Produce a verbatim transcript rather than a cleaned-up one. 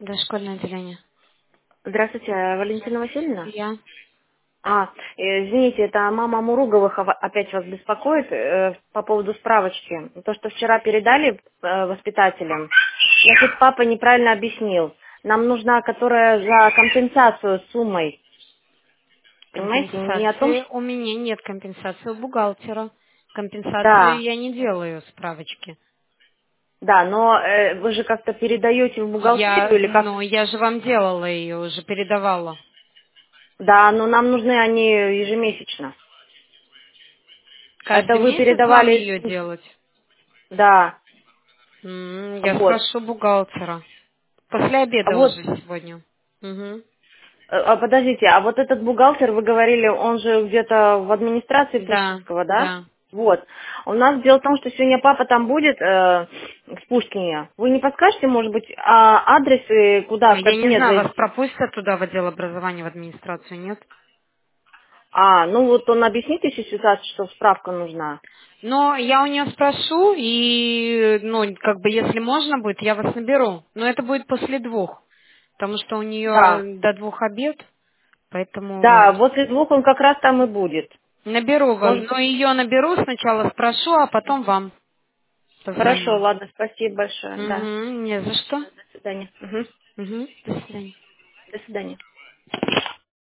Дошкольное отделение. Здравствуйте, Валентина Васильевна. Я. А, э, извините, это мама Муруговых ова- опять вас беспокоит э, по поводу справочки. То, что вчера передали э, воспитателям, значит, папа неправильно объяснил. Нам нужна, которая за компенсацию с суммой. Понимаете, не о том, Компенсации. что... У меня нет компенсации у бухгалтера. Компенсацию Да, я не делаю, справочки. да, но э, вы же как-то передаете в Я, бухгалтерию или как? ну, я же вам делала ее, уже передавала. Да, но нам нужны они ежемесячно. Это Каждый вы месяц вам передавали... ее делать? Да, М, Я вот. спрошу бухгалтера. После А обеда вот уже сегодня. Угу. Э, А подождите, а вот этот бухгалтер, вы говорили, он же где-то в администрации Да, Пушкинского, да? да. Вот. У нас дело в том, что сегодня папа там будет э, в Пушкине. Вы не подскажете, может быть, а адрес и куда, А в я не кабинет знаю, вас зайти? пропустят туда в отдел образования, в администрацию, нет? А, ну вот он объяснит еще ситуацию, что справка нужна. Но я у нее спрошу, и, ну, как бы, если можно будет, я вас наберу. Но это будет после двух, потому что у Да. нее до двух обед, Да, поэтому возле двух он как раз там и будет. наберу вас. Может Но быть. ее наберу, сначала спрошу, а потом вам Хорошо, позвоню. ладно, спасибо большое. Да. Угу, не за что. До свидания. Мгм. Угу, до свидания. До свидания.